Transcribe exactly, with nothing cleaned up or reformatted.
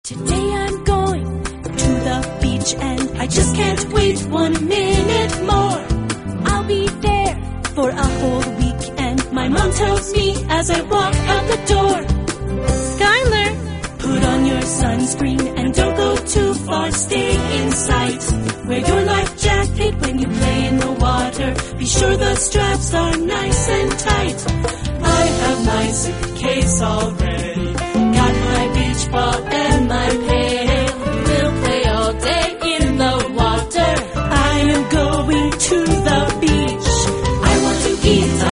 Today I'm going to the beach and I just can't wait one minute more. I'll be there for a whole week and my mom tells me as I walk out the door, Skylar, put on your sunscreen and don't go too far, stay in sight. Wear your life jacket when you play in the water. Be sure the straps are nice and tight. I have my suitcase all ready.